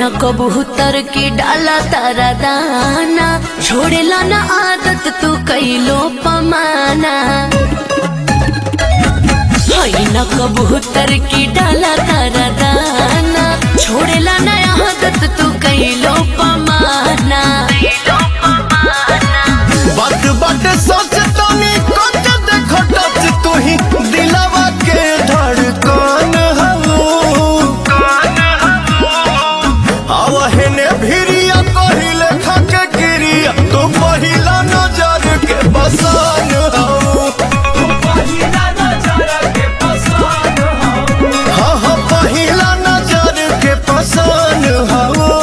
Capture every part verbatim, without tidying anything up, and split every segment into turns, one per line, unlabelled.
न कबूतर की डाला तारा दाना, छोड़ेला न आदत तू कैलो पमाना। न कबूतर की डाला तारा दाना, छोड़ेला न आदत तू कैलो पमाना।
बात बात सोच तनी कोच देखो टच तू ही दिलवा के धड़कन आवहने भिरिया कहिले खाके गिरिया तो पहिला नजर के पसान हो। पहिला नजर के पसान हो। हाँ हाँ पहिला नजर के पसान हो।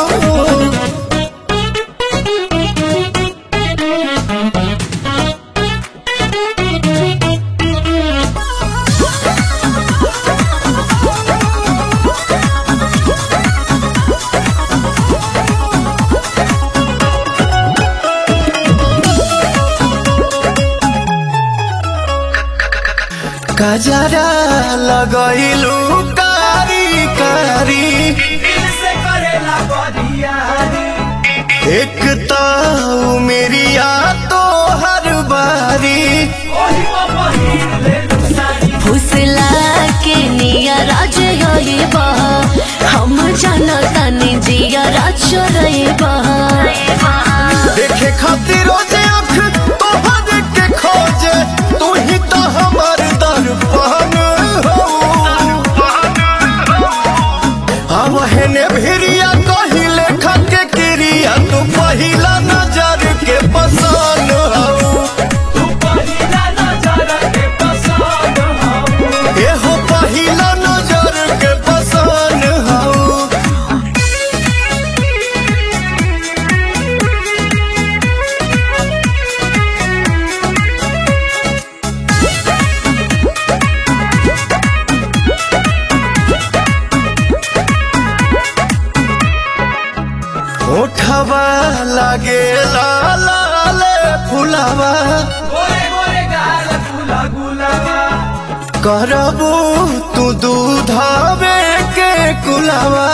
गजरा लगइलू कारी कारी से करेला बदियारी, एक तो मेरिया तो हर बारी
फुसला के निया राज बा, हम जानता नहीं जिया राज बा।
देखे खातिर रोजे आँख तोहर के खोजे तू ही तो हमार दर्पण हो। आवहने भिरिया कहिले खाके क्रिया तू पहिला नजर के पसान हो। तू पहिला नजर के पसान हो। एहो पहिला नजर के पसान हो। उठवा लगे लाले फुलावा, करबू तू दूधावे के कुलावा।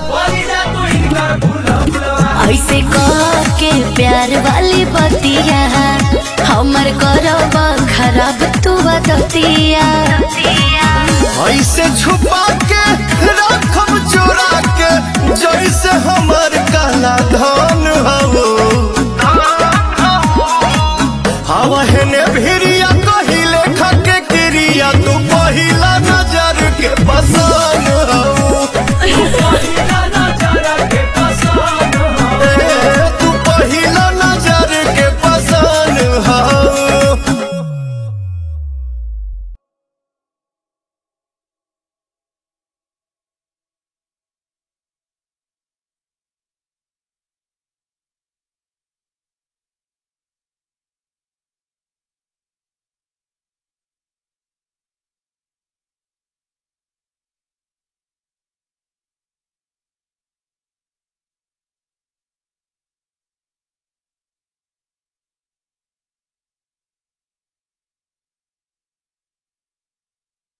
ऐसे कह के प्यार वाली बतिया, हमर करबा खराब तू बदतिया।
ऐसे छुपा के रखब चोरा के जैसे हमर काला धन हो।